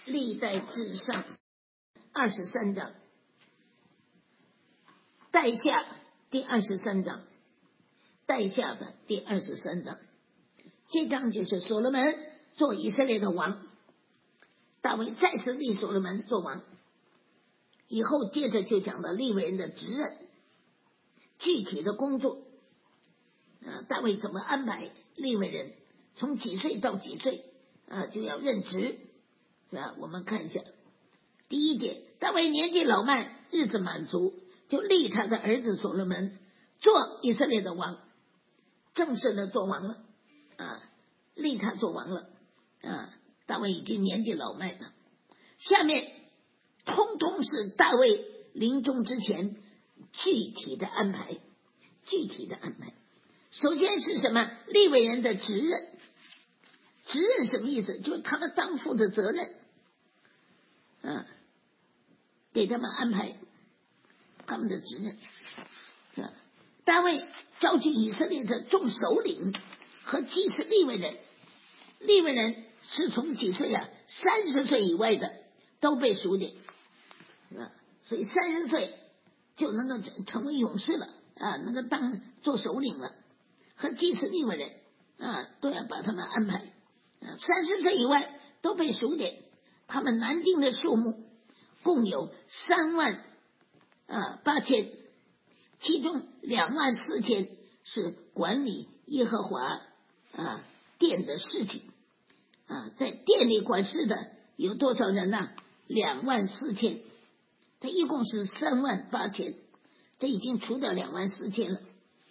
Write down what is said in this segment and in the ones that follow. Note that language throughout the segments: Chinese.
历代志上23章，代下第23章，代下的第23章，这章就是所罗门做以色列的王，大卫再次立所罗门做王。以后接着就讲到利未人的职任，具体的工作，大卫怎么安排利未人，从几岁到几岁就要任职，是吧？我们看一下第一节，大卫年纪老迈，日子满足，就立他的儿子所罗门做以色列的王，正式的做王了立他做王了大卫已经年纪老迈了。下面通通是大卫临终之前具体的安排。首先是什么？利未人的职任。职任什么意思？就是他们当负的责任给他们安排他们的职任大卫召集以色列的众首领和祭司利未人。利未人是从几岁30岁以外的都被数点所以30岁就能够成为勇士了能够做首领了，和祭司利未人都要把他们安排30岁以外都被数点。他们男丁的数目共有38000，其中24000是管理耶和华殿的事情在殿里管事的有多少人呢？24000，他一共是38000，这已经除掉24000了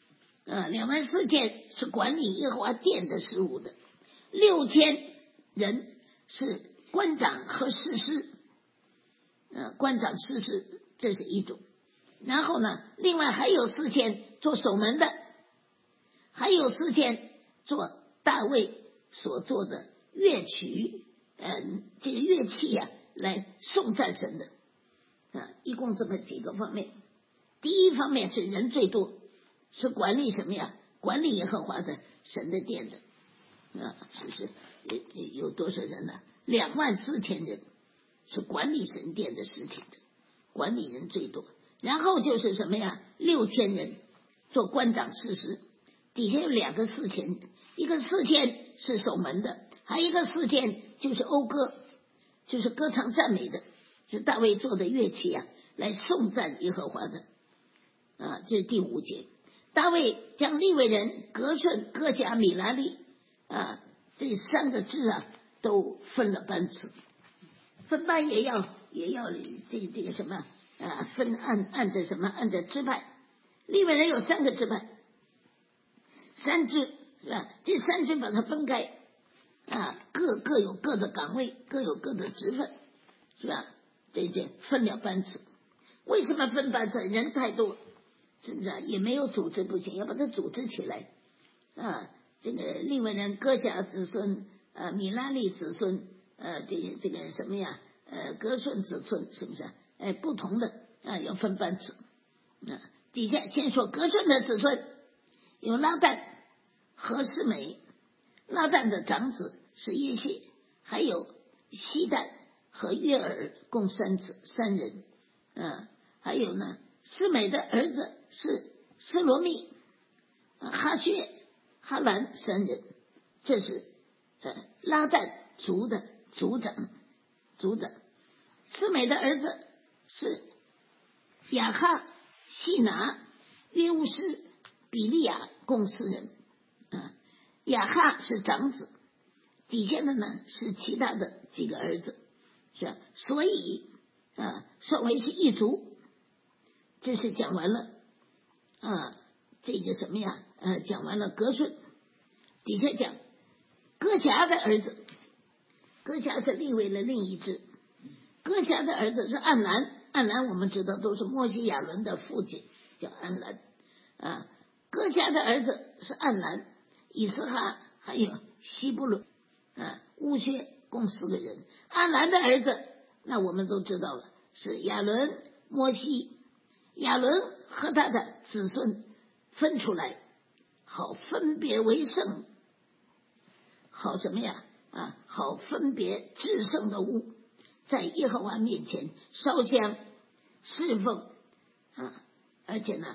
24000是管理耶和华殿的事务的，6000人是官长和士师官长士师，这是一种。然后呢，另外还有4000做守门的，还有4000做大卫所做的乐曲这个乐器来颂赞神的一共这么几个方面。第一方面是人最多，是管理什么呀？管理耶和华的神的殿的是有多少人呢？24000人是管理神殿的事情的，管理人最多。然后就是什么呀？6000人做官长士师，底下有2个4000人，一个4000是守门的，还有一个4000就是讴歌，就是歌唱赞美的，是大卫做的乐器来颂赞耶和华的这是第5节。大卫将利未人革顺、歌辖、米拉利这3个支都分了班次，分班也要这个什么分按着什么？按着支派。利未人有3个支派，3支是吧？这3支把它分开各有各的岗位，各有各的职分，是吧？这分了班次。为什么分班次？人太多，是不是也没有组织不行，要把它组织起来这个利未人歌辖子孙米拉利子孙这个什么呀革顺子孙，是不是不同的要分班次底下先说革顺的子孙有拉旦和示每，拉旦的长子是耶谢，还有希旦和约尔，共3人还有呢示每的儿子是示罗密、哈薛、哈兰3人，这是拉旦族的族长。示每的儿子是亚哈、细拿、约乌斯、比利亚，共4人亚哈是长子，底下的呢是其他的几个儿子，是吧？所以算为是一族。这是讲完了这个什么呀讲完了革顺。底下讲歌辖的儿子，歌辖是利未的另一支，歌辖的儿子是暗兰我们知道都是摩西亚伦的父亲，叫暗兰歌辖的儿子是暗兰、以斯哈还有希布伦乌薛，共4个人。暗兰的儿子那我们都知道了，是亚伦、摩西。亚伦和他的子孙分出来，好分别为圣，好什么呀好分别至圣的物。 在耶和华面前烧香侍奉而且呢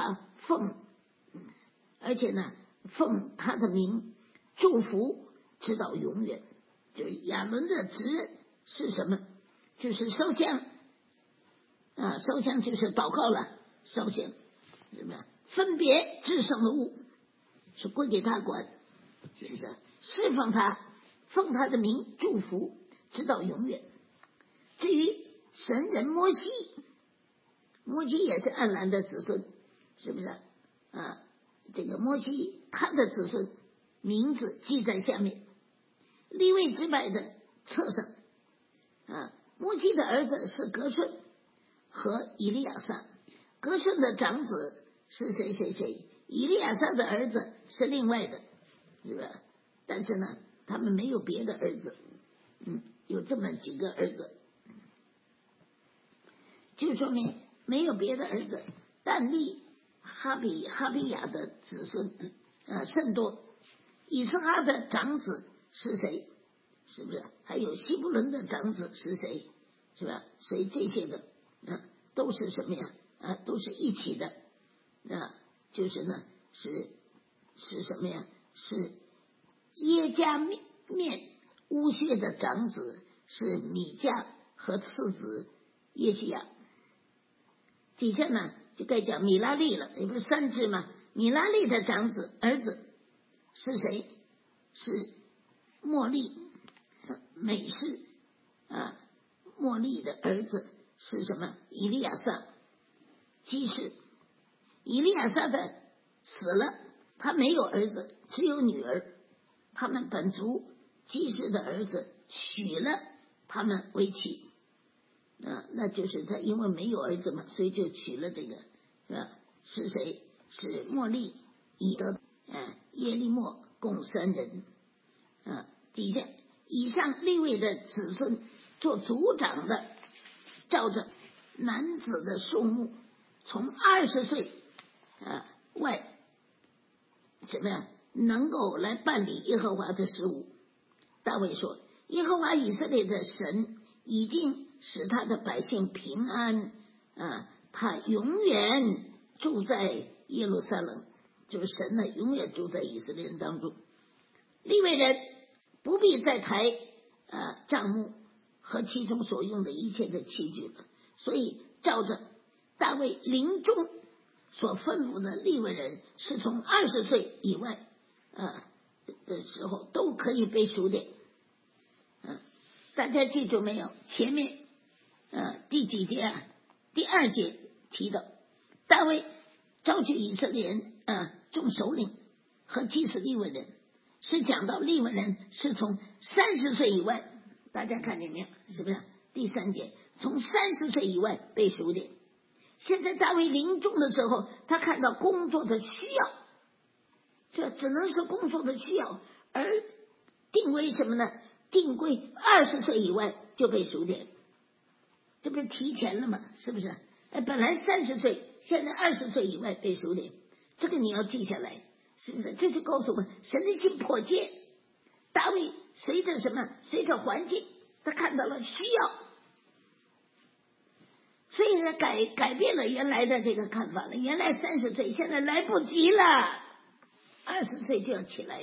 奉他的名祝福直到永远。就是亚伦的职任是什么？就是烧香烧香就是祷告了，烧香什么？分别至圣的物是归给他管，是不是？侍奉他，奉他的名祝福直到永远。至于神人摩西也是暗兰的子孙，是不是这个摩西他的子孙名字记在下面，利未支派的册上摩西的儿子是革顺和以利亚撒，革顺的长子是谁谁谁，以利亚撒的儿子是另外的，是吧？但是呢，他们没有别的儿子，有这么几个儿子，就说明没有别的儿子。但利、哈比亚的子孙甚多。以斯哈的长子是谁？是不是？还有希布伦的长子是谁？是吧？所以这些个都是什么呀？都是一起的就是呢是什么呀？是耶加面乌薛的长子是米迦和次子耶西亚。底下呢就该讲米拉利了，也不是三支吗？米拉利的长子儿子是谁？是莫利美士莫利的儿子是什么？以利亚撒基士。以利亚撒的死了，他没有儿子，只有女儿。他们本族基士的儿子娶了他们为妻那就是他因为没有儿子嘛，所以就娶了这个是谁？是莫利、以德、耶利莫，共3人底下以上利未的子孙做族长的，照着男子的数目，从20岁外怎么样能够来办理耶和华的事务。大卫说，耶和华以色列的神已经使他的百姓平安他永远住在耶路撒冷，就是神呢永远住在以色列人当中。利未人不必再抬帐幕和其中所用的一切的器具了，所以照着大卫临终所吩咐的利未人是从20岁以外的时候都可以被数点大家记住没有？前面第几节第2节提到大卫召集以色列人众首领和祭司利未人，是讲到利未人是从30岁以外，大家看见没有？是不是？第3节从30岁以外被数点。现在大卫临终的时候，他看到工作的需要，这只能是工作的需要，而定为什么呢？定规20岁以外就被数点，这不是提前了吗？是不是？本来30岁，现在20岁以外被数点，这个你要记下来，是不是？这就告诉我们神的心迫切。大卫随着什么？随着环境，他看到了需要，所以呢改变了原来的这个看法了。原来30岁，现在来不及了，20岁就要起来，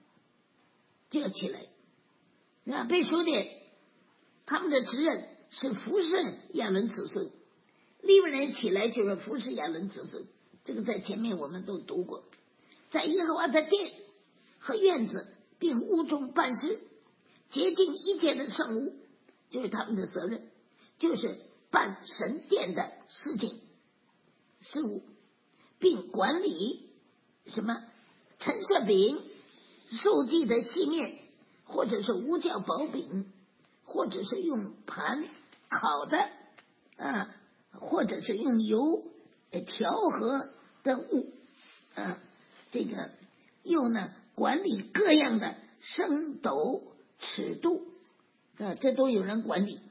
被数点。他们的职任是服侍亚伦子孙，利未人起来就是服侍亚伦子孙，这个在前面我们都读过。在耶和华的殿和院子并屋中办事，洁净一切的圣物，就是他们的责任，就是办神殿的事务，并管理什么陈设饼、素祭的细面，或者是无酵薄饼，或者是用盘烤的或者是用油调和的物这个又呢管理各样的升斗尺度这都有人管理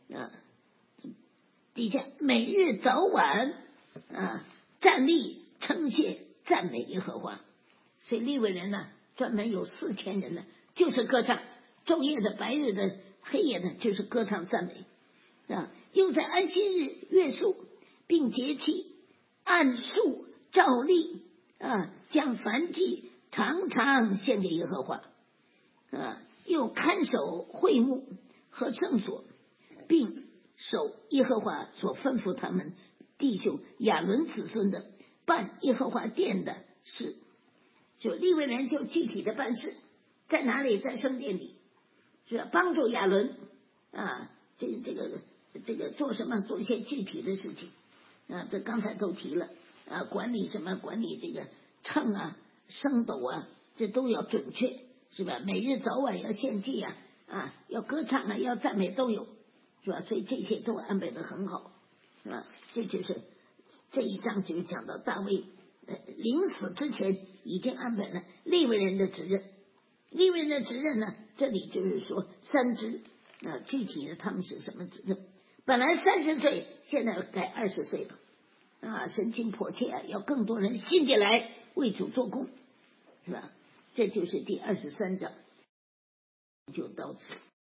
底下每日早晚站立称谢赞美耶和华。所以利未人呢专门有4000人呢，就是歌唱，昼夜的白日的黑夜呢就是歌唱赞美啊。又在安息日约束，并节期按数照例啊，将燔祭常常献给耶和华啊。又看守会幕和圣所，并守耶和华所吩咐他们弟兄亚伦子孙的办耶和华殿的事。就利未人就具体的办事，在哪里？在圣殿里，是吧？帮助亚伦啊，这个做什么？做一些具体的事情啊。这刚才都提了啊，管理什么？管理这个秤啊、升斗啊，这都要准确，是吧？每日早晚要献祭啊，啊，要歌唱啊，要赞美都有，是吧？所以这些都安排得很好，是吧？这就是这一章就讲到大卫临死之前已经安排了利未人的职任。利未人的职任呢，这里就是说三支具体的他们是什么职任？本来30岁，现在改20岁了啊！神情迫切啊，要更多人信进来为主做工，是吧？这就是第23章，就到此。